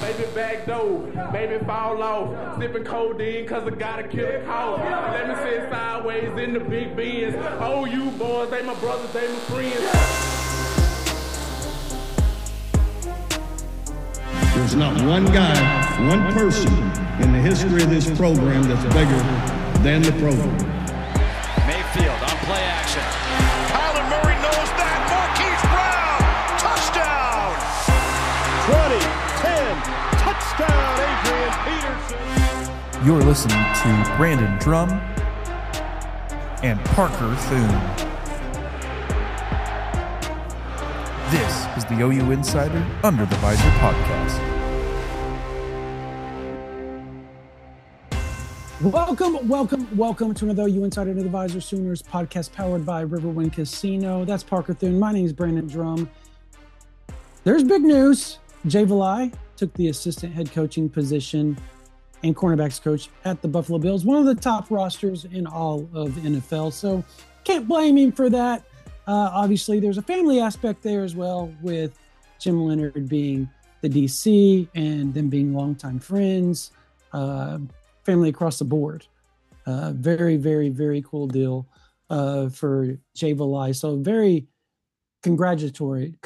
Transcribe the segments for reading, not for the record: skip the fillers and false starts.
Maybe back door, maybe fall off. Sipping codeine cause I gotta kill a cough. Let me sit sideways in the big Benz. Oh, you boys, they my brothers, they my friends. There's not one guy, one person in the history of this program that's bigger than the program. Mayfield on play action. Kyler Murray knows that. Marquise Brown, touchdown. 20, 10, touchdown, Adrian Peterson. You're listening to Brandon Drum and Parker Thune. This is the OU Insider Under the Visor podcast. Welcome to another OU Insider Under the Visor Sooners podcast powered by Riverwind Casino. That's Parker Thune. My name is Brandon Drum. There's big news. Jay Valai took the assistant head coaching position and cornerbacks coach at the Buffalo Bills, one of the top rosters in all of the NFL. So can't blame him for that. Obviously, there's a family aspect there as well, with Jim Leonhard being the DC and them being longtime friends, family across the board. Very, very, very cool deal for Jay Valai. So very congratulatory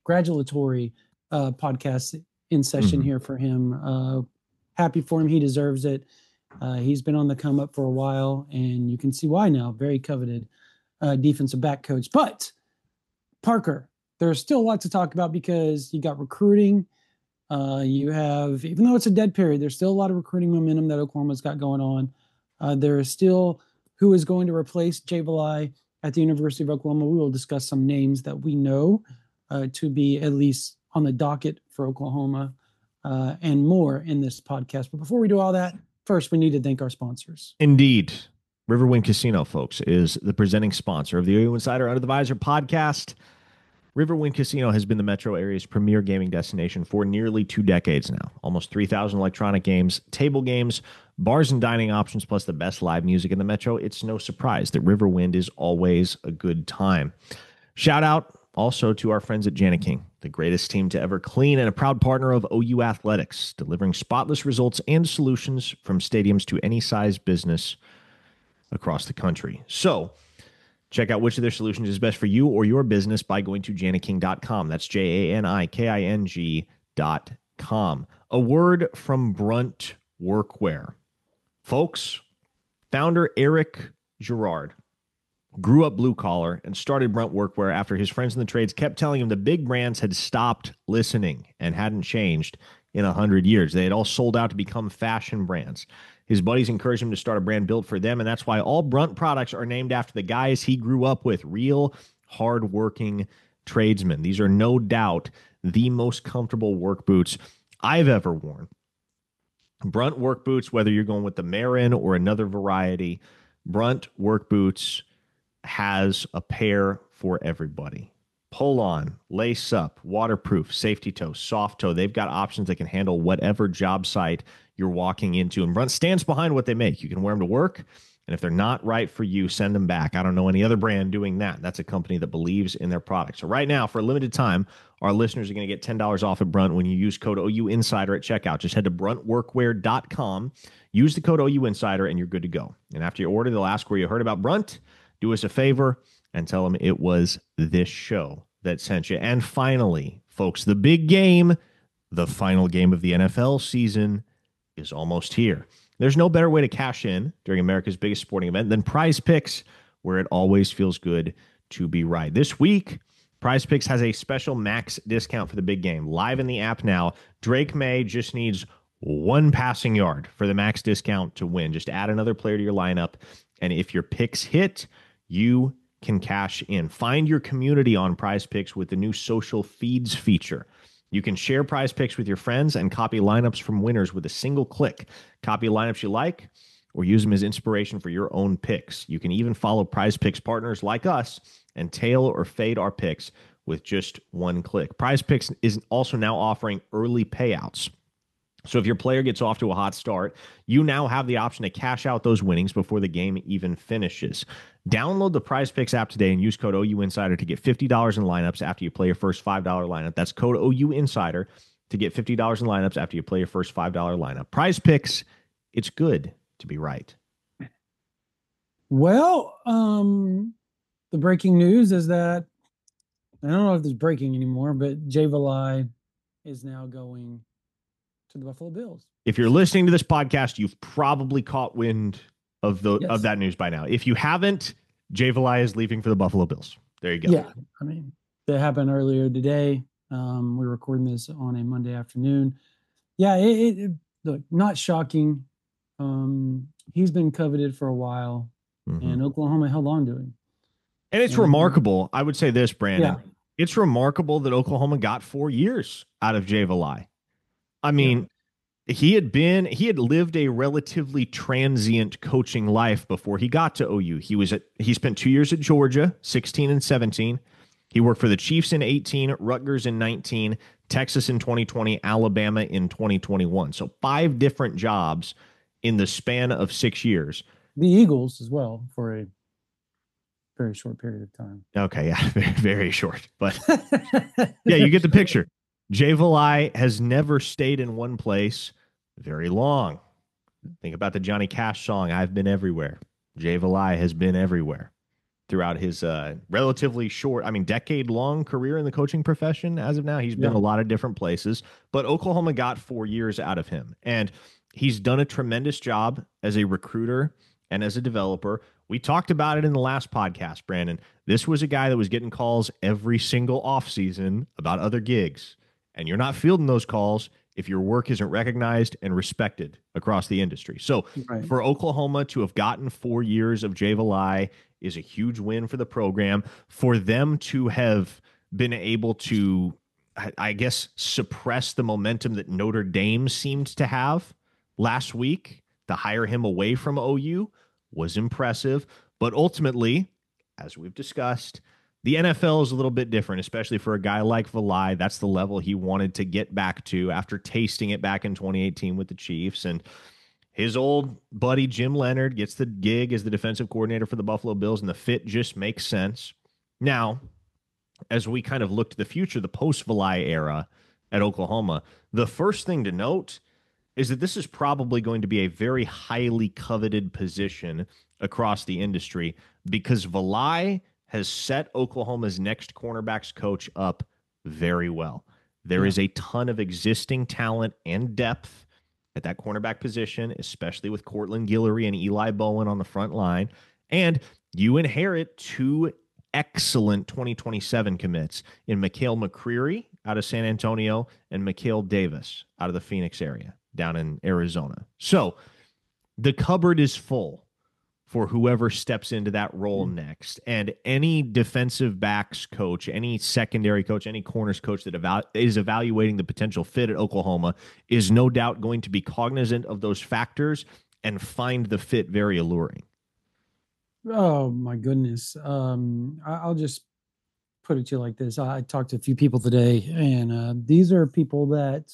podcast in session here for him. Happy for him. He deserves it. He's been on the come up for a while, and you can see why now. Very coveted defensive back coach. But Parker, there's still a lot to talk about because you got recruiting. You have, even though it's a dead period, there's still a lot of recruiting momentum that Oklahoma's got going on. There is still who is going to replace Jay Valai at the University of Oklahoma. We will discuss some names that we know to be at least on the docket for Oklahoma and more in this podcast. But before we do all that, first we need to thank our sponsors. Indeed. Riverwind Casino, folks, is the presenting sponsor of the OU Insider Under the Visor podcast. Riverwind Casino has been the metro area's premier gaming destination for nearly 2 decades now. Almost 3,000 electronic games, table games, bars and dining options, plus the best live music in the metro. It's no surprise that Riverwind is always a good time. Shout out also to our friends at Jani-King, the greatest team to ever clean and a proud partner of OU Athletics, delivering spotless results and solutions from stadiums to any size business across the country. So check out which of their solutions is best for you or your business by going to janiking.com. That's JANIKING.com. A word from Brunt Workwear. Folks, founder Eric Girard grew up blue collar and started Brunt Workwear after his friends in the trades kept telling him the big brands had stopped listening and hadn't changed in 100 years. They had all sold out to become fashion brands. His buddies encouraged him to start a brand built for them, and that's why all Brunt products are named after the guys he grew up with, real hard-working tradesmen. These are no doubt the most comfortable work boots I've ever worn. Brunt work boots, whether you're going with the Marin or another variety, Brunt work boots has a pair for everybody. Pull on, lace up, waterproof, safety toe, soft toe. They've got options that can handle whatever job site you're walking into. And Brunt stands behind what they make. You can wear them to work, and if they're not right for you, send them back. I don't know any other brand doing that. That's a company that believes in their products. So right now, for a limited time, our listeners are going to get $10 off at Brunt when you use code OU Insider at checkout. Just head to bruntworkwear.com, use the code OU Insider, and you're good to go. And after you order, they'll ask where you heard about Brunt. Do us a favor and tell them it was this show that sent you. And finally, folks, the big game, the final game of the NFL season, is almost here. There's no better way to cash in during America's biggest sporting event than Prize Picks, where it always feels good to be right. This week, Prize Picks has a special max discount for the big game. Live in the app now, Drake May just needs 1 passing yard for the max discount to win. Just add another player to your lineup, and if your picks hit, you can cash in. Find your community on Prize Picks with the new social feeds feature. You can share Prize Picks with your friends and copy lineups from winners with a single click. Copy lineups you like or use them as inspiration for your own picks. You can even follow Prize Picks partners like us and tail or fade our picks with just 1 click. Prize Picks is also now offering early payouts. So if your player gets off to a hot start, you now have the option to cash out those winnings before the game even finishes. Download the Prize Picks app today and use code OU Insider to get $50 in lineups after you play your first $5 lineup. That's code OU Insider to get $50 in lineups after you play your first $5 lineup. Prize Picks, it's good to be right. Well, the breaking news is that, I don't know if it's breaking anymore, but Jay Valai is now going to the Buffalo Bills. If you're listening to this podcast, you've probably caught wind of Yes. that news by now. If you haven't, Jay Valai is leaving for the Buffalo Bills. There you go. Yeah, I mean, that happened earlier today. We're recording this on a Monday afternoon. Yeah, look, not shocking. He's been coveted for a while, and Oklahoma held on to him. And it's remarkable. I would say this, Brandon. Yeah. It's remarkable that Oklahoma got 4 years out of Jay Valai. I mean, he had lived a relatively transient coaching life before he got to OU. He spent 2 years at Georgia, 16 and 17. He worked for the Chiefs in 18, Rutgers in 19, Texas in 2020, Alabama in 2021. So 5 different jobs in the span of 6 years. The Eagles as well for a very short period of time. Okay, yeah, very, very short. But yeah, you get the picture. Jay Valai has never stayed in one place very long. Think about the Johnny Cash song, I've Been Everywhere. Jay Valai has been everywhere throughout his relatively short, decade-long career in the coaching profession. As of now, he's been a lot of different places. But Oklahoma got 4 years out of him. And he's done a tremendous job as a recruiter and as a developer. We talked about it in the last podcast, Brandon. This was a guy that was getting calls every single offseason about other gigs. And you're not fielding those calls if your work isn't recognized and respected across the industry. So for Oklahoma to have gotten 4 years of Jay Valai is a huge win for the program. For them to have been able to, I guess, suppress the momentum that Notre Dame seemed to have last week to hire him away from OU was impressive. But ultimately, as we've discussed, the NFL is a little bit different, especially for a guy like Valai. That's the level he wanted to get back to after tasting it back in 2018 with the Chiefs. And his old buddy Jim Leonard gets the gig as the defensive coordinator for the Buffalo Bills, and the fit just makes sense. Now, as we kind of look to the future, the post-Valai era at Oklahoma, the first thing to note is that this is probably going to be a very highly coveted position across the industry because Valai has set Oklahoma's next cornerbacks coach up very well. There is a ton of existing talent and depth at that cornerback position, especially with Cortland Guillory and Eli Bowen on the front line. And you inherit 2 excellent 2027 commits in Mikhail McCreary out of San Antonio and Mikhail Davis out of the Phoenix area down in Arizona. So the cupboard is full for whoever steps into that role next. And any defensive backs coach, any secondary coach, any corners coach that is evaluating the potential fit at Oklahoma is no doubt going to be cognizant of those factors and find the fit very alluring. Oh, my goodness. I'll just put it to you like this. I talked to a few people today, and these are people that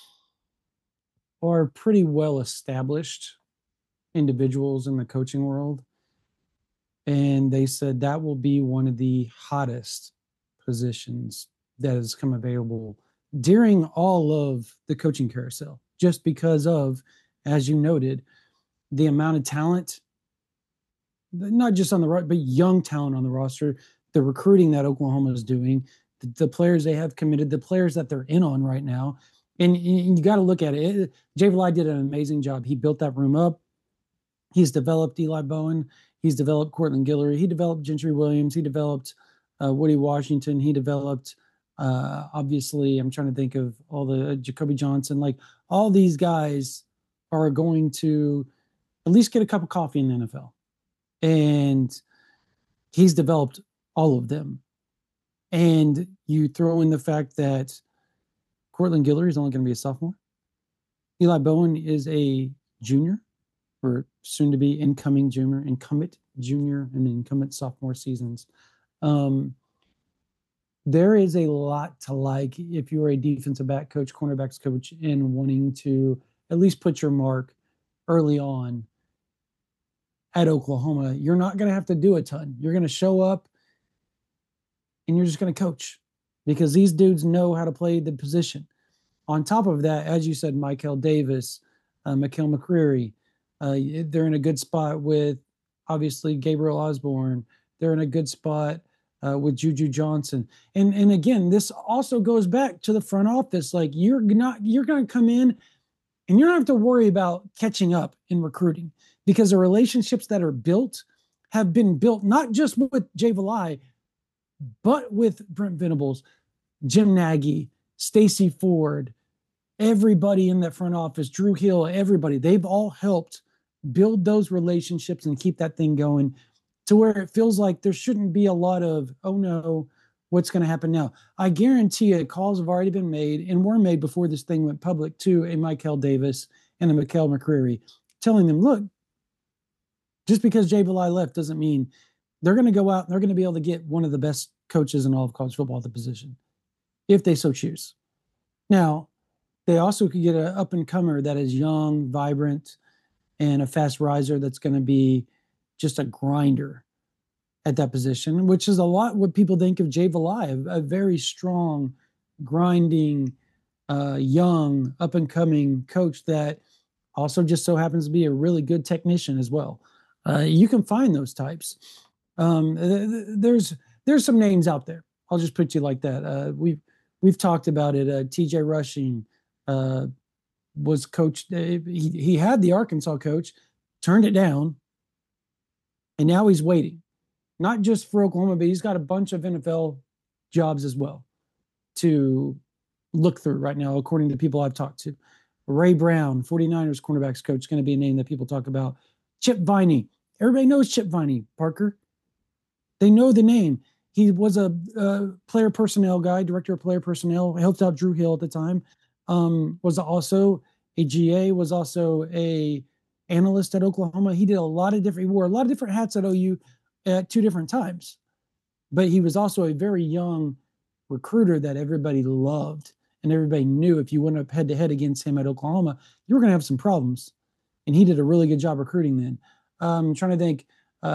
are pretty well established individuals in the coaching world. And they said that will be one of the hottest positions that has come available during all of the coaching carousel, just because of, as you noted, the amount of talent, not just on the roster, but young talent on the roster, the recruiting that Oklahoma is doing, the players they have committed, the players that they're in on right now. And you got to look at it. Jay Valai did an amazing job. He built that room up. He's developed Eli Bowen. He's developed Cortland Guillory. He developed Gentry Williams. He developed Woody Washington. He developed, obviously, I'm trying to think of all the Jacoby Johnson. Like, all these guys are going to at least get a cup of coffee in the NFL. And he's developed all of them. And you throw in the fact that Cortland Guillory is only going to be a sophomore. Eli Bowen is a junior, or soon to be incumbent junior, and incumbent sophomore seasons. There is a lot to like if you're a defensive back coach, cornerbacks coach, and wanting to at least put your mark early on at Oklahoma. You're not going to have to do a ton. You're going to show up and you're just going to coach because these dudes know how to play the position. On top of that, as you said, Michael Davis, Mikael McCreary, they're in a good spot with obviously Gabriel Osborne. They're in a good spot with Juju Johnson. And again, this also goes back to the front office. Like you're going to come in and you don't have to worry about catching up in recruiting because the relationships that are built have been built not just with Jay Valai, but with Brent Venables, Jim Nagy, Stacey Ford, everybody in that front office, Drew Hill, everybody. They've all helped build those relationships and keep that thing going to where it feels like there shouldn't be a lot of, oh no, what's going to happen now? I guarantee you calls have already been made and were made before this thing went public to a Michael Davis and a Mikael McCreary telling them, look, just because Jay Valai left doesn't mean they're going to go out and they're going to be able to get one of the best coaches in all of college football at the position, if they so choose. Now, they also could get an up-and-comer that is young, vibrant, and a fast riser that's going to be just a grinder at that position, which is a lot what people think of Jay Valai, a very strong, grinding, young, up-and-coming coach that also just so happens to be a really good technician as well. You can find those types. There's some names out there. I'll just put you like that. We've talked about it. TJ Rushing was coached. He had the Arkansas coach, turned it down, and now he's waiting, not just for Oklahoma, but he's got a bunch of NFL jobs as well to look through right now, according to people I've talked to. Ray Brown, 49ers cornerbacks coach, is going to be a name that people talk about. Chip Viney. Everybody knows Chip Viney, Parker. They know the name. He was a player personnel guy, director of player personnel, helped out Drew Hill at the time. Was also a GA, was also a analyst at Oklahoma. He did he wore a lot of different hats at OU at two different times. But he was also a very young recruiter that everybody loved. And everybody knew if you went up head to head against him at Oklahoma, you were going to have some problems. And he did a really good job recruiting then. I'm trying to think,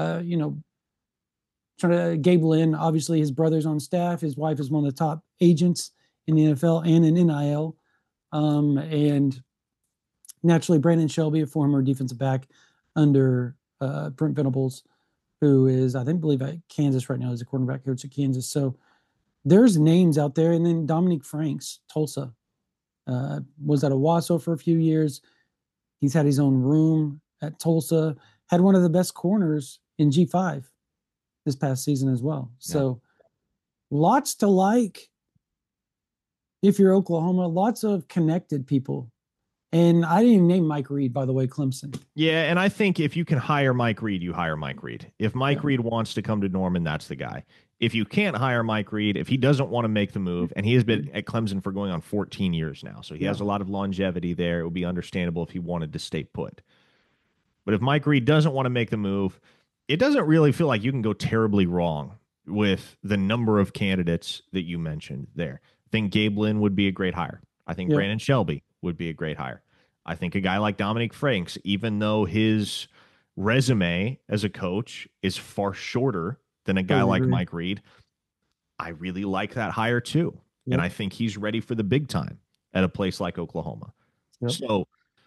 Gabe Lynn, obviously his brother's on staff. His wife is one of the top agents in the NFL and in NIL. And naturally, Brandon Shelby, a former defensive back under Brent Venables, who is, believe at Kansas right now, is a quarterback coach at Kansas. So there's names out there. And then Dominique Franks, Tulsa, was at Owasso for a few years. He's had his own room at Tulsa, had one of the best corners in G5 this past season as well. Yeah. So lots to like if you're Oklahoma, lots of connected people. And I didn't even name Mike Reed, by the way, Clemson. Yeah, and I think if you can hire Mike Reed, you hire Mike Reed. If Mike Reed wants to come to Norman, that's the guy. If you can't hire Mike Reed, if he doesn't want to make the move, and he has been at Clemson for going on 14 years now, so he has a lot of longevity there. It would be understandable if he wanted to stay put. But if Mike Reed doesn't want to make the move, it doesn't really feel like you can go terribly wrong with the number of candidates that you mentioned there. I think Gabe Lynn would be a great hire. I think Brandon Shelby would be a great hire. I think a guy like Dominique Franks, even though his resume as a coach is far shorter than a guy like Mike Reed, I really like that hire too. Yep. And I think he's ready for the big time at a place like Oklahoma. Yep. So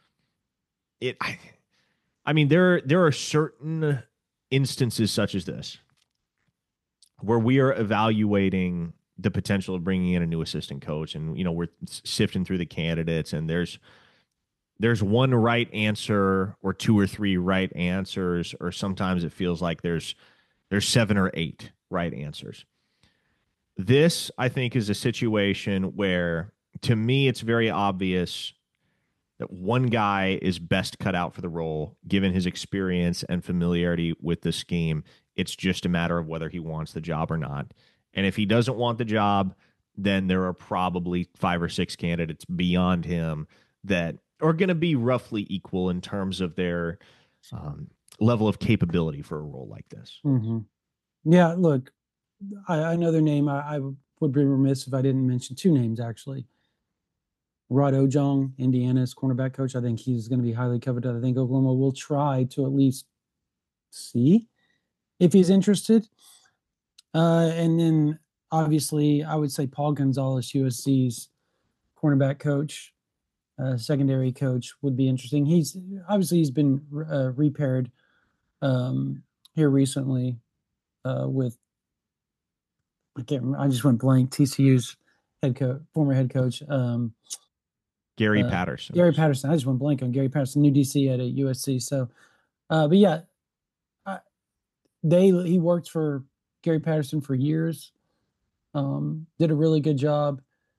there are certain instances such as this where we are evaluating the potential of bringing in a new assistant coach, and we're sifting through the candidates, and there's one right answer or two or three right answers, or sometimes it feels like there's 7 or 8 right answers. This, I think, is a situation where, to me, it's very obvious that one guy is best cut out for the role, given his experience and familiarity with the scheme. It's just a matter of whether he wants the job or not. And if he doesn't want the job, then there are probably 5 or 6 candidates beyond him that are going to be roughly equal in terms of their level of capability for a role like this. Mm-hmm. Yeah, look, I know their name. I would be remiss if I didn't mention 2 names, actually. Rod Ojong, Indiana's cornerback coach. I think he's going to be highly coveted. I think Oklahoma will try to at least see if he's interested. And then, obviously, I would say Paul Gonzalez, USC's cornerback coach, secondary coach would be interesting. He's been repaired here recently with, I can't remember, I just went blank. TCU's former head coach, Gary Patterson. Gary Patterson. I just went blank on Gary Patterson, new DC at a USC. So, but yeah, he worked for Gary Patterson for years. Did a really good job.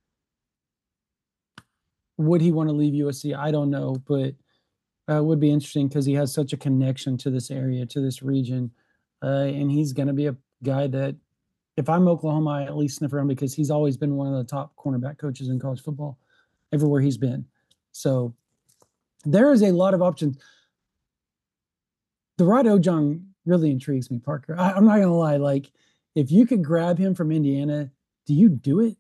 Would he want to leave USC? I don't know, but it would be interesting because he has such a connection to this area, to this region. And he's going to be a guy that, if I'm Oklahoma, I at least sniff around, because he's always been one of the top cornerback coaches in college football everywhere he's been. So there is a lot of options. The Rod Ojong really intrigues me, Parker. I'm not going to lie. Like, if you could grab him from Indiana, do you do it?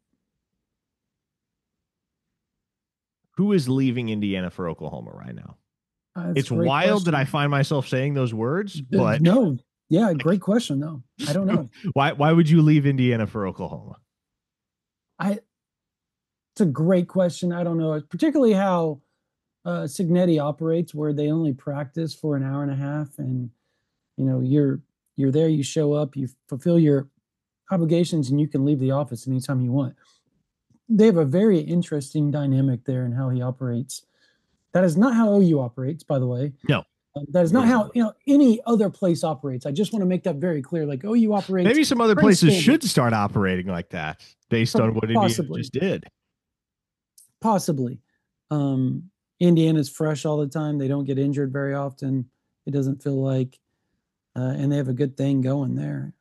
Who is leaving Indiana for Oklahoma right now? It's wild question. that I find myself saying those words, but no. Yeah, great question, though. I don't know. Why would you leave Indiana for Oklahoma? It's a great question. I don't know, particularly how Cignetti operates, where they only practice for an hour and a half, and you're there, you show up, you fulfill your obligations, and you can leave the office anytime you want. They have a very interesting dynamic there in how he operates. That is not how OU operates, by the way. No. That is not how any other place operates. I just want to make that very clear. Like, OU operates. Maybe some other places should start operating like that, based on what Indiana just did. Possibly. Indiana's fresh all the time. They don't get injured very often. It doesn't feel like, and they have a good thing going there.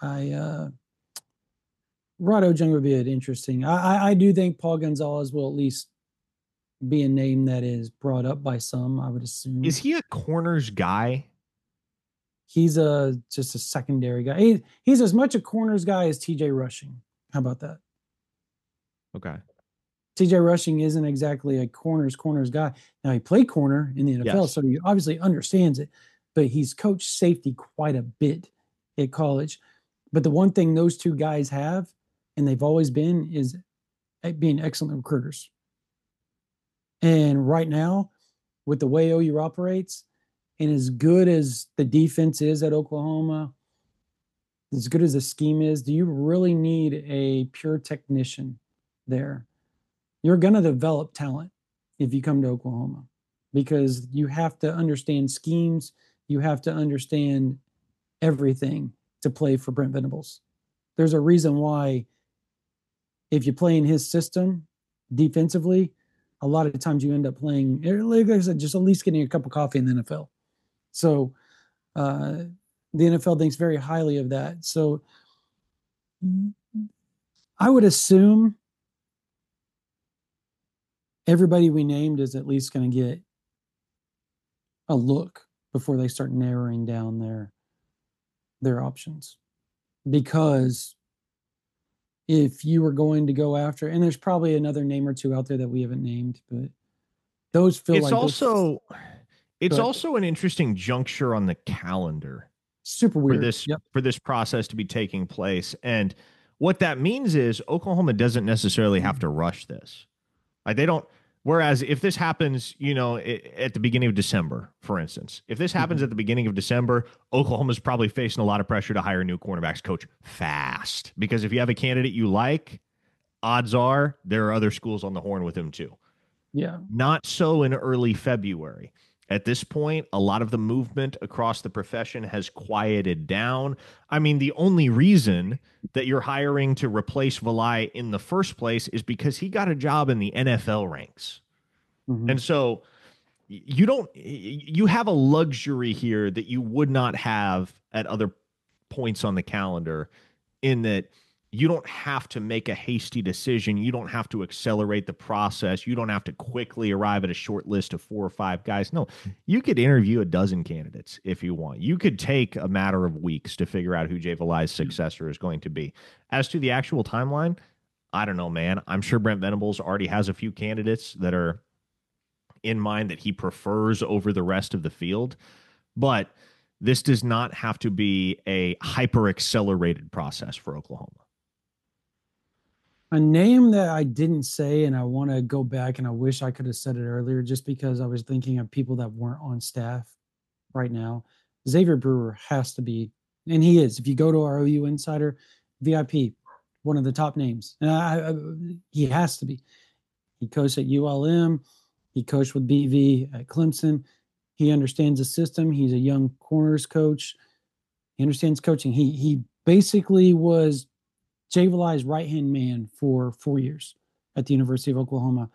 Rod Ojong would be interesting. I do think Paul Gonzalez will at least be a name that is brought up by some, I would assume. Is he a corners guy? He's just a secondary guy. He's as much a corners guy as TJ Rushing. How about that? Okay. TJ Rushing isn't exactly a corners guy. Now, he played corner in the NFL, yes, so he obviously understands it, but he's coached safety quite a bit at college. But the one thing those two guys have, and they've always been, is being excellent recruiters. And right now, with the way OU operates, and as good as the defense is at Oklahoma, as good as the scheme is, do you really need a pure technician there? You're going to develop talent if you come to Oklahoma, because you have to understand schemes. You have to understand everything to play for Brent Venables. There's a reason why, if you play in his system defensively, a lot of times you end up playing, like I said, just at least getting a cup of coffee in the NFL. So the NFL thinks very highly of that. So I would assume everybody we named is at least going to get a look before they start narrowing down their options. Because if you were going to go after, and there's probably another name or two out there that we haven't named, but those feel it's like also an interesting juncture on the calendar. Super weird for this process to be taking place. And what that means is Oklahoma doesn't necessarily have to rush this. Like, they don't. Whereas if this happens, at the beginning of December, for instance, if this happens at the beginning of December, Oklahoma's probably facing a lot of pressure to hire a new cornerbacks coach fast. Because if you have a candidate you like, odds are there are other schools on the horn with him too. Yeah. Not so in early February. At this point, a lot of the movement across the profession has quieted down. I mean, the only reason that you're hiring to replace Valai in the first place is because he got a job in the NFL ranks. Mm-hmm. And so you have a luxury here that you would not have at other points on the calendar, in that you don't have to make a hasty decision. You don't have to accelerate the process. You don't have to quickly arrive at a short list of 4 or 5 guys. No, you could interview a dozen candidates if you want. You could take a matter of weeks to figure out who Jay Valai's successor is going to be. As to the actual timeline, I don't know, man. I'm sure Brent Venables already has a few candidates that are in mind that he prefers over the rest of the field. But this does not have to be a hyper-accelerated process for Oklahoma. A name that I didn't say, and I want to go back, and I wish I could have said it earlier, just because I was thinking of people that weren't on staff right now. Xavier Brewer has to be, and he is. If you go to our OU Insider VIP, one of the top names, and he has to be. He coached at ULM. He coached with BV at Clemson. He understands the system. He's a young corners coach. He understands coaching. He basically was Jay Valai's right-hand man for 4 years at the University of Oklahoma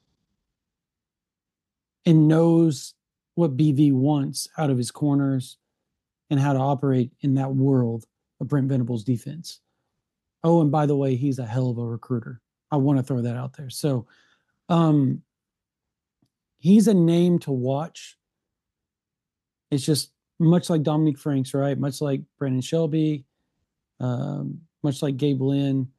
and knows what BV wants out of his corners and how to operate in that world of Brent Venables' defense. Oh, and by the way, he's a hell of a recruiter. I want to throw that out there. So he's a name to watch. It's just much like Dominique Franks, right? Much like Brandon Shelby, much like Gabe Lynn.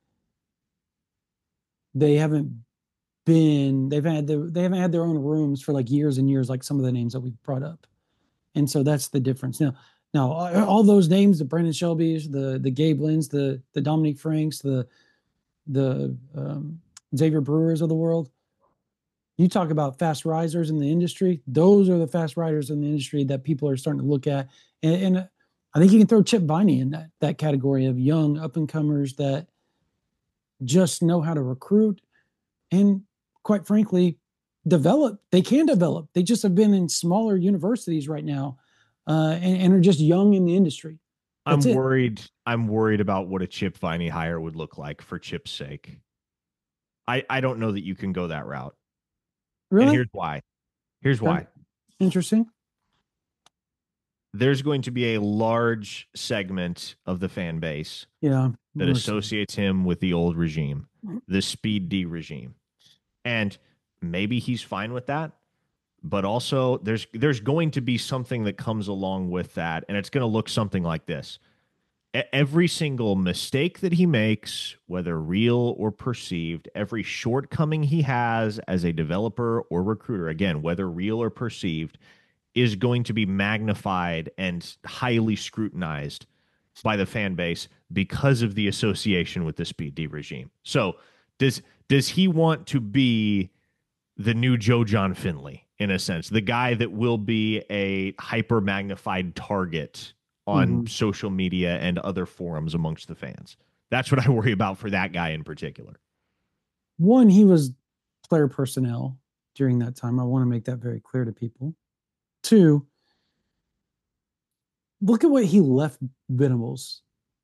They haven't had their own rooms for like years and years, like some of the names that we've brought up. And so that's the difference. Now all those names, the Brandon Shelbys, the Gabe Lynn's, the Dominique Franks, the Xavier Brewers of the world. You talk about fast risers in the industry. Those are the fast riders in the industry that people are starting to look at. And I think you can throw Chip Viney in that category of young up-and-comers that just know how to recruit and, quite frankly, develop. They can develop. They just have been in smaller universities right now and are just young in the industry. I'm worried about what a Chip Viney hire would look like for Chip's sake. I don't know that you can go that route. Really? And here's why. Interesting. There's going to be a large segment of the fan base that associates him with the old regime, the Speed D regime. And maybe he's fine with that, but also there's going to be something that comes along with that, and it's going to look something like this. Every single mistake that he makes, whether real or perceived, every shortcoming he has as a developer or recruiter, again, whether real or perceived, is going to be magnified and highly scrutinized by the fan base because of the association with the Speed D regime. So does he want to be the new Joe John Finley, in a sense, the guy that will be a hyper magnified target on social media and other forums amongst the fans? That's what I worry about for that guy in particular. One, he was player personnel during that time. I want to make that very clear to people. Two, look at what he left Venables.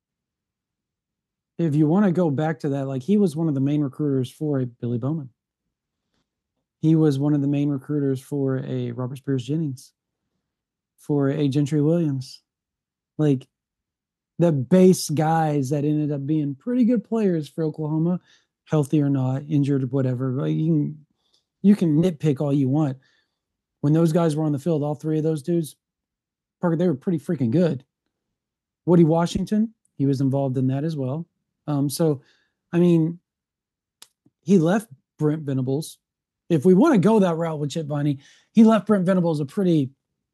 If you want to go back to that, like, he was one of the main recruiters for a Billy Bowman. He was one of the main recruiters for a Robert Spears Jennings, for a Gentry Williams. Like, the base guys that ended up being pretty good players for Oklahoma, healthy or not, injured or whatever. Like, you can nitpick all you want. When those guys were on the field, all three of those dudes, Parker, they were pretty freaking good. Woody Washington, he was involved in that as well. So, I mean, he left Brent Venables. If we want to go that route with Chip Viney, he left Brent Venables a pretty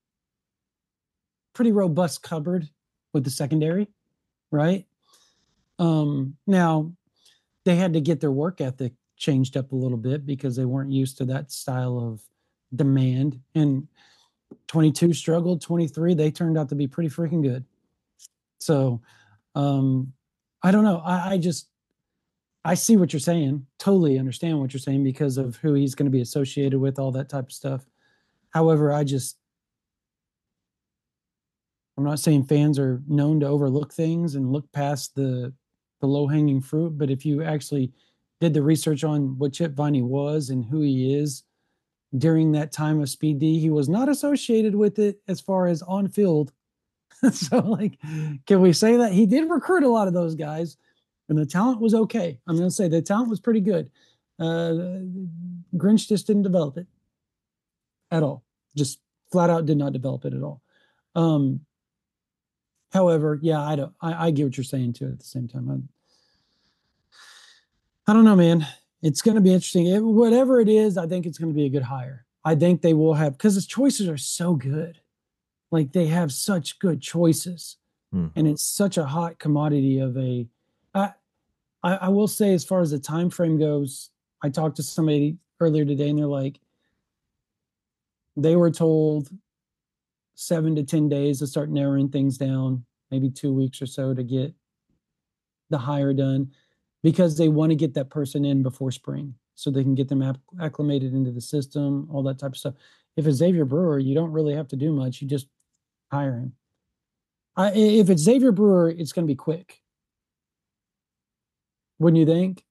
robust cupboard with the secondary, right? Now, they had to get their work ethic changed up a little bit because they weren't used to that style of demand. And 22 struggled, 23, they turned out to be pretty freaking good. So, I don't know. I see what you're saying. Totally understand what you're saying because of who he's going to be associated with, all that type of stuff. However, I'm not saying fans are known to overlook things and look past the low-hanging fruit, but if you actually did the research on what Chip Viney was and who he is during that time of Speed D, he was not associated with it as far as on field. So, like, can we say that he did recruit a lot of those guys and the talent was okay? I'm going to say the talent was pretty good. Grinch just didn't develop it at all. Just flat out did not develop it at all. However, yeah, I get what you're saying too at the same time. I don't know, man. It's going to be interesting. Whatever it is, I think it's going to be a good hire. I think they will have, because his choices are so good. Like, they have such good choices. And it's such a hot commodity of I will say, as far as the time frame goes, I talked to somebody earlier today, and they're like, they were told 7 to 10 days to start narrowing things down, maybe 2 weeks or so to get the hire done, because they want to get that person in before spring so they can get them acclimated into the system, all that type of stuff. If it's Xavier Brewer, you don't really have to do much. You just hire him. If it's Xavier Brewer, it's going to be quick. Wouldn't you think?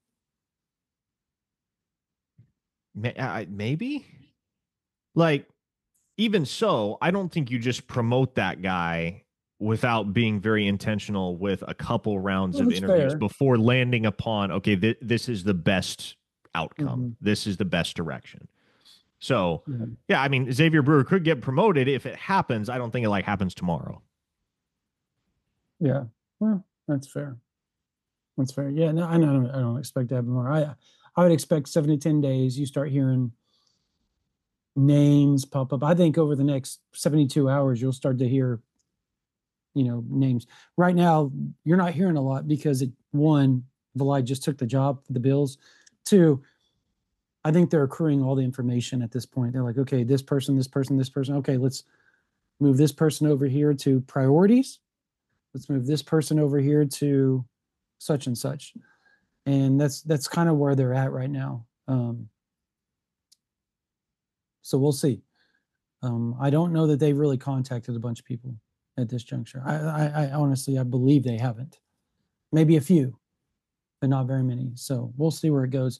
Maybe. Like, even so, I don't think you just promote that guy without being very intentional with a couple rounds of interviews before landing upon, okay, this is the best outcome. Mm-hmm. This is the best direction. So, yeah, I mean, Xavier Brewer could get promoted if it happens. I don't think it happens tomorrow. Yeah, well, that's fair. That's fair. Yeah, no, I don't expect to have more. I would expect 7 to 10 days. You start hearing names pop up. I think over the next 72 hours, you'll start to hear, names. Right now, you're not hearing a lot because one, Valai just took the job for the Bills. Two, I think they're accruing all the information at this point. They're like, okay, this person. Okay, let's move this person over here to priorities. Let's move this person over here to such and such. And that's kind of where they're at right now. So we'll see. I don't know that they've really contacted a bunch of people at this juncture. I honestly, I believe they haven't. Maybe a few, but not very many. So we'll see where it goes.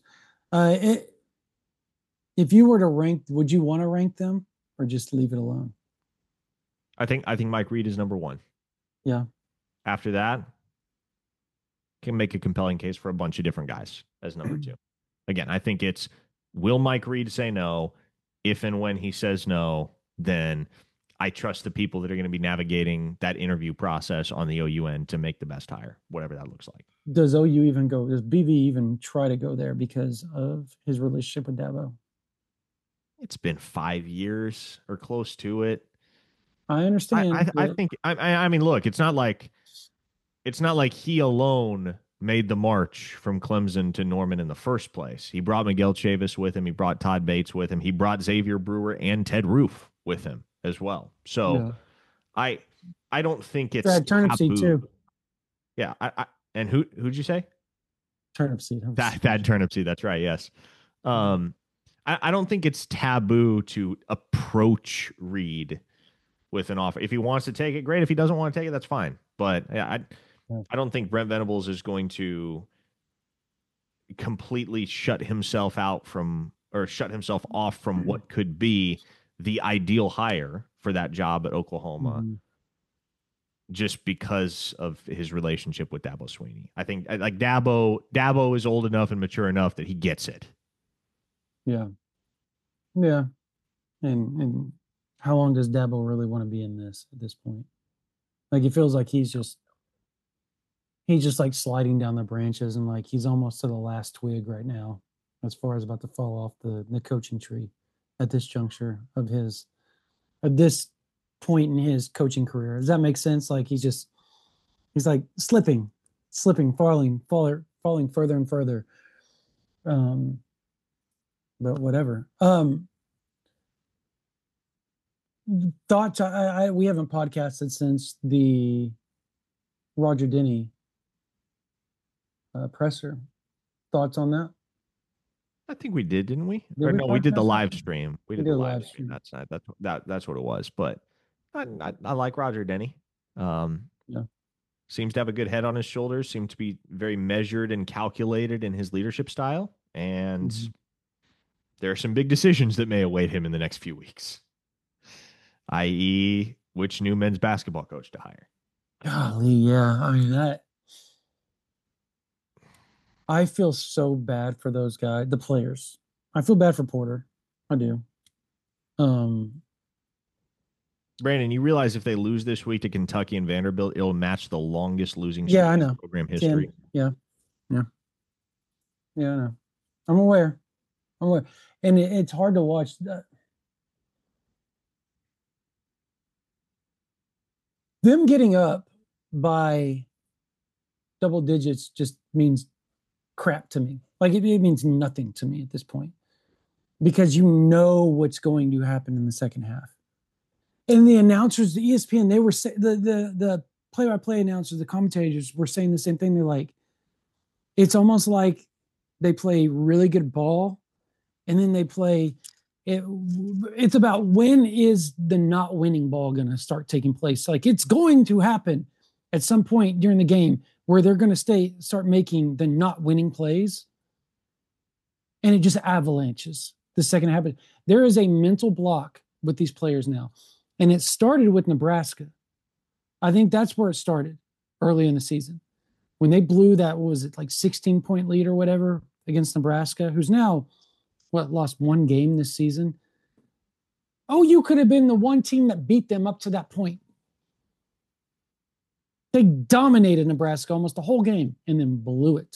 If you were to rank, would you want to rank them or just leave it alone? I think Mike Reed is number one. Yeah. After that, can make a compelling case for a bunch of different guys as number two. Again, I think it's, will Mike Reed say no? If and when he says no, then I trust the people that are going to be navigating that interview process on the OU end to make the best hire, whatever that looks like. Does OU even go? Does BV even try to go there because of his relationship with Dabo? It's been 5 years or close to it. I understand. I think. I mean, look, it's not like he alone made the march from Clemson to Norman in the first place. He brought Miguel Chavis with him. He brought Todd Bates with him. He brought Xavier Brewer and Ted Roof with him as well. So I don't think it's Turnipseed too. Yeah. And who'd you say? Turnipseed. Thad Turnipseed. That's right. Yes. I don't think it's taboo to approach Reed with an offer. If he wants to take it, great. If he doesn't want to take it, that's fine. But yeah, I don't think Brent Venables is going to completely shut himself off from what could be the ideal hire for that job at Oklahoma just because of his relationship with Dabo Swinney. I think like Dabo is old enough and mature enough that he gets it. Yeah. Yeah. And how long does Dabo really want to be in this at this point? Like, it feels like he's just like sliding down the branches and like he's almost to the last twig right now as far as about to fall off the coaching tree at this juncture of this point in his coaching career. Does that make sense? Like he's like slipping, falling further and further. But whatever. Thoughts? We haven't podcasted since the Roger Denny presser. Thoughts on that? I think we did, didn't we? We did the live stream. We did the live stream. That's what it was. But I like Roger Denny. Seems to have a good head on his shoulders. Seems to be very measured and calculated in his leadership style. And there are some big decisions that may await him in the next few weeks, i.e., which new men's basketball coach to hire. Golly, yeah. I mean, I feel so bad for those guys, the players. I feel bad for Porter. I do. Brandon, you realize if they lose this week to Kentucky and Vanderbilt, it'll match the longest losing streak in program history. 10. Yeah, I know. I'm aware. And it's hard to watch that. Them getting up by double digits just means crap to me. Like it means nothing to me at this point, because you know what's going to happen in the second half. And the announcers, the ESPN, they were the play-by-play announcers, the commentators were saying the same thing. They're like, it's almost like they play really good ball, and then they play. It's about when is the not winning ball going to start taking place? Like it's going to happen at some point during the game where they're going to start making the not winning plays, and it just avalanches the second half. There is a mental block with these players now, and it started with Nebraska. I think that's where it started early in the season when they blew that, what was it, like 16-point lead or whatever against Nebraska, who's now lost one game this season. OU could have been the one team that beat them up to that point. They dominated Nebraska almost the whole game and then blew it.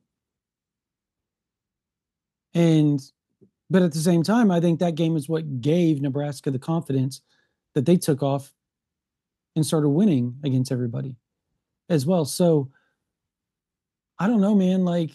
But at the same time, I think that game is what gave Nebraska the confidence that they took off and started winning against everybody as well. So I don't know, man. Like,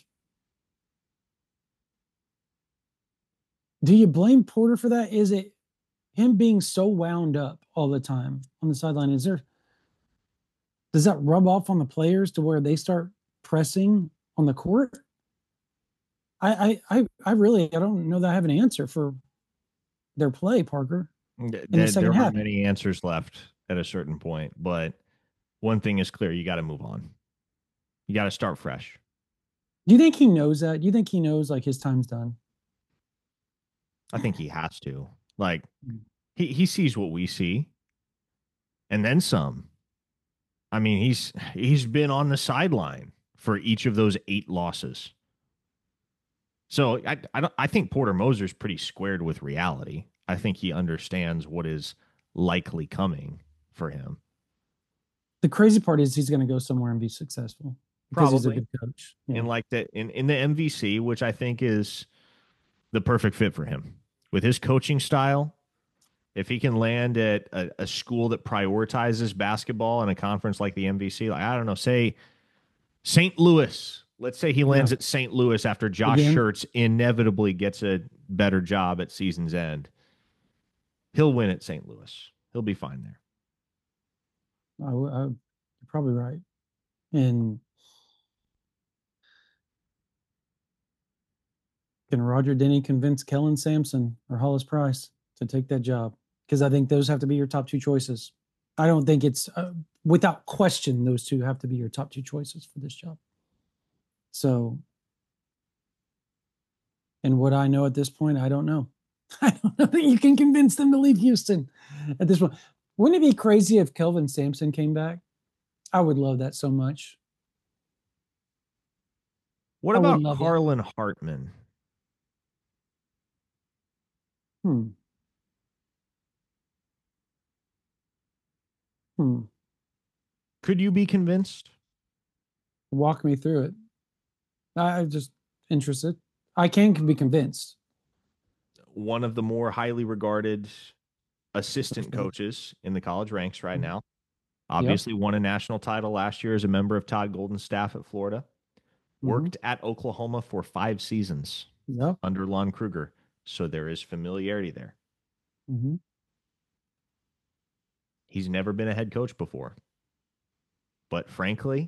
do you blame Porter for that? Is it him being so wound up all the time on the sideline? Does that rub off on the players to where they start pressing on the court? I don't know that I have an answer for their play, Parker. There aren't many answers left at a certain point, but one thing is clear: you got to move on. You got to start fresh. Do you think he knows that? Do you think he knows like his time's done? I think he has to. Like he sees what we see, and then some. I mean, he's been on the sideline for each of those 8 losses. So I think Porter Moser's pretty squared with reality. I think he understands what is likely coming for him. The crazy part is he's going to go somewhere and be successful. Because he's a good coach. Yeah. And like that in the MVC, which I think is the perfect fit for him. With his coaching style, if he can land at a school that prioritizes basketball in a conference like the MVC, like, I don't know, say St. Louis. Let's say he lands at St. Louis after Josh Schertz inevitably gets a better job at season's end. He'll win at St. Louis. He'll be fine there. You're probably right. And can Roger Denny convince Kellen Sampson or Hollis Price to take that job? Because I think those have to be your top 2 choices. I don't think it's without question, those 2 have to be your top 2 choices for this job. So, and what I know at this point, I don't know. I don't know that you can convince them to leave Houston at this point. Wouldn't it be crazy if Kelvin Sampson came back? I would love that so much. What about Carlin Hartman? Could you be convinced? Walk me through it. I'm just interested. I can be convinced. One of the more highly regarded assistant coaches in the college ranks right now. Obviously won a national title last year as a member of Todd Golden's staff at Florida. Worked at Oklahoma for 5 seasons under Lon Kruger. So there is familiarity there. He's never been a head coach before. But frankly,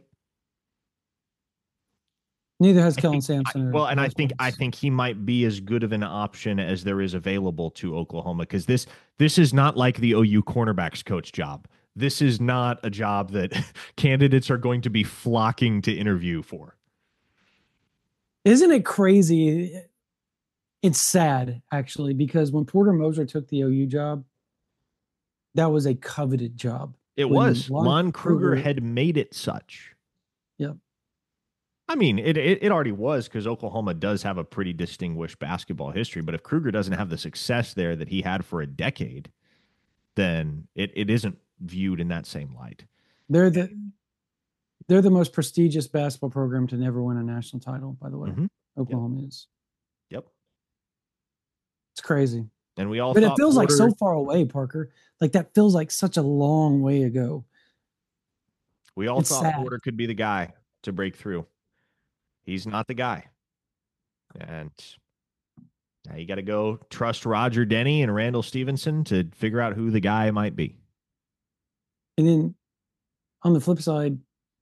neither has Kellen Sampson. I think he might be as good of an option as there is available to Oklahoma, because this is not like the OU cornerbacks coach job. This is not a job that candidates are going to be flocking to interview for. Isn't it crazy? It's sad, actually, because when Porter Moser took the OU job, that was a coveted job. It was. Lon Kruger had made it such. Yep. I mean, it already was, because Oklahoma does have a pretty distinguished basketball history. But if Kruger doesn't have the success there that he had for a decade, then it isn't viewed in that same light. They're the most prestigious basketball program to never win a national title, by the way. Oklahoma is. Yep. It's crazy. And we all But it feels like so far away, Parker. Like that feels like such a long way ago. We all thought Porter could be the guy to break through. He's not the guy. And now you got to go trust Roger Denny and Randall Stevenson to figure out who the guy might be. And then on the flip side,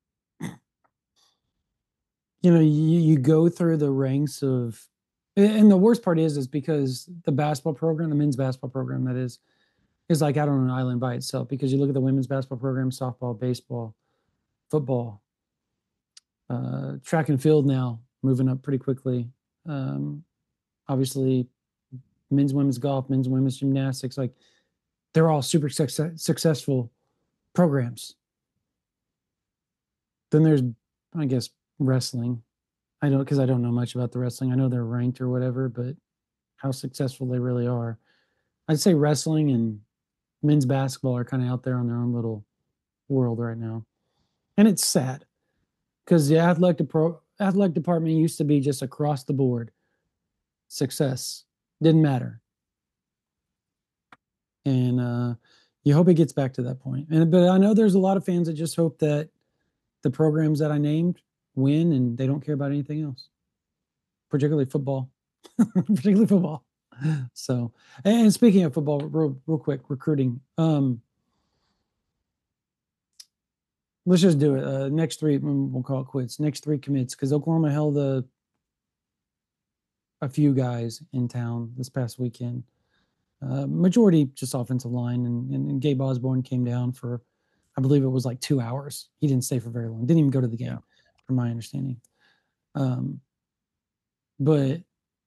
you go through the ranks of, and the worst part is because the basketball program, the men's basketball program, that is like out on an island by itself, because you look at the women's basketball program, softball, baseball, football, track and field now moving up pretty quickly. Obviously men's, women's golf, men's, women's gymnastics, like they're all super successful programs. Then there's, I guess, wrestling. Because I don't know much about the wrestling. I know they're ranked or whatever, but how successful they really are. I'd say wrestling and men's basketball are kind of out there on their own little world right now. And it's sad because the athletic department used to be just across the board success. Didn't matter. And you hope it gets back to that point. But I know there's a lot of fans that just hope that the programs that I named win and they don't care about anything else, particularly football. So, and speaking of football, real quick, recruiting. Let's just do it. Next three, we'll call it quits. Next three commits, because Oklahoma held a few guys in town this past weekend. Majority just offensive line, and Gabe Osborne came down for, I believe it was like 2 hours. He didn't stay for very long. Didn't even go to the game, from my understanding. But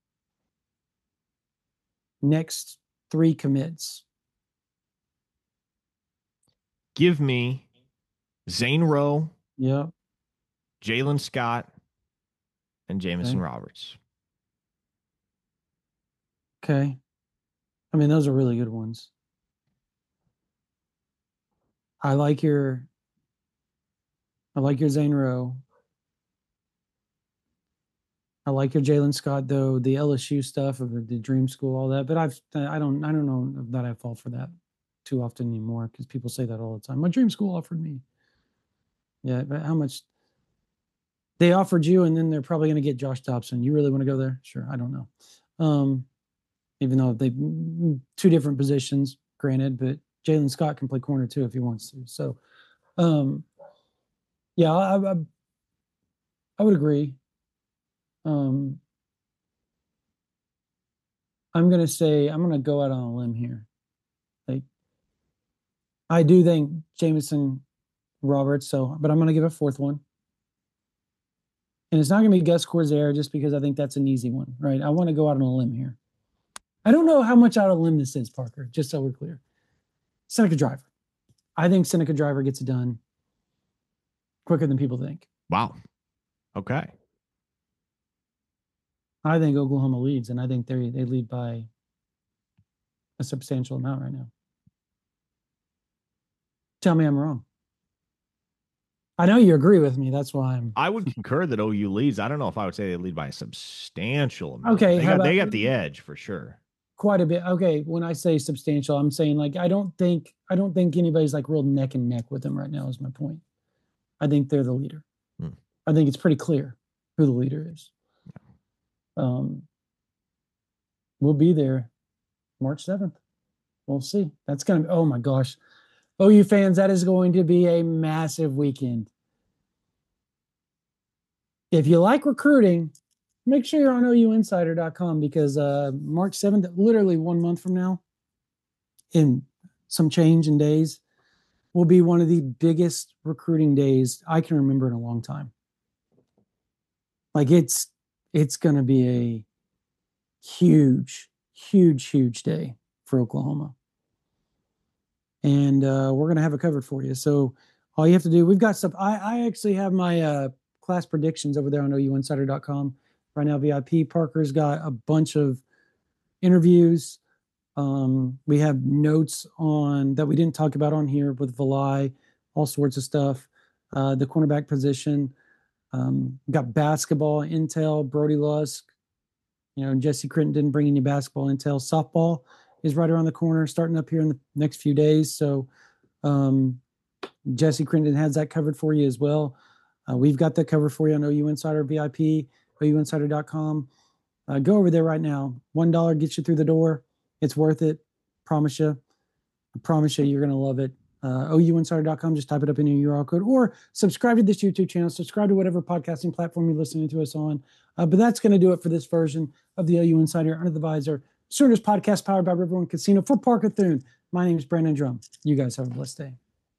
next three commits. Give me Zane Rowe, Yep, Jalen Scott, and Jamison Okay. Roberts. Okay. I mean, those are really good ones. I like your Zane Rowe. I like your Jalen Scott, though, the LSU stuff of the dream school, all that. But I don't know that I fall for that too often anymore, because people say that all the time. My dream school offered me. Yeah, but how much they offered you, and then they're probably going to get Josh Dobson. You really want to go there? Sure. I don't know. Even though they two different positions, granted, but Jalen Scott can play corner too if he wants to. So, yeah, I would agree. I'm going to go out on a limb here. Like, I do think Jamison Roberts, but I'm going to give a fourth one. And it's not going to be Gus Corsair, just because I think that's an easy one, right? I want to go out on a limb here. I don't know how much out of a limb this is, Parker, just so we're clear. Seneca Driver. I think Seneca Driver gets it done quicker than people think. Wow. Okay. I think Oklahoma leads, and I think they lead by a substantial amount right now. Tell me I'm wrong. I know you agree with me. That's why I would concur that OU leads. I don't know if I would say they lead by a substantial amount. Okay, They got the edge for sure. quite a bit. Okay, when I say substantial, I'm saying like I don't think anybody's like real neck and neck with them right now. Is my point. I think they're the leader. I think it's pretty clear who the leader is. We'll be there March 7th. We'll see. That's going to be, oh my gosh. OU fans, that is going to be a massive weekend. If you like recruiting, make sure you're on OUinsider.com, because March 7th, literally 1 month from now, in some change in days, will be one of the biggest recruiting days I can remember in a long time. Like it's going to be a huge, huge, huge day for Oklahoma. And we're going to have it covered for you. So all you have to do, we've got stuff. I actually have my class predictions over there on OUinsider.com right now. VIP Parker's got a bunch of interviews. We have notes on that we didn't talk about on here with Valai, all sorts of stuff. The cornerback position. Got basketball intel, Brody Lusk. Jesse Crittenden bringing you basketball intel. Softball is right around the corner, starting up here in the next few days. So Jesse Crittenden has that covered for you as well. We've got that covered for you on OU Insider VIP, OUinsider.com. Go over there right now. $1 gets you through the door. It's worth it. Promise you. I promise you, you're going to love it. OUinsider.com. Just type it up in your URL code or subscribe to this YouTube channel. Subscribe to whatever podcasting platform you're listening to us on. But that's going to do it for this version of the OU Insider Under the Visor Sooners podcast powered by River Wind Casino. For Parker Thune, my name is Brandon Drum. You guys have a blessed day.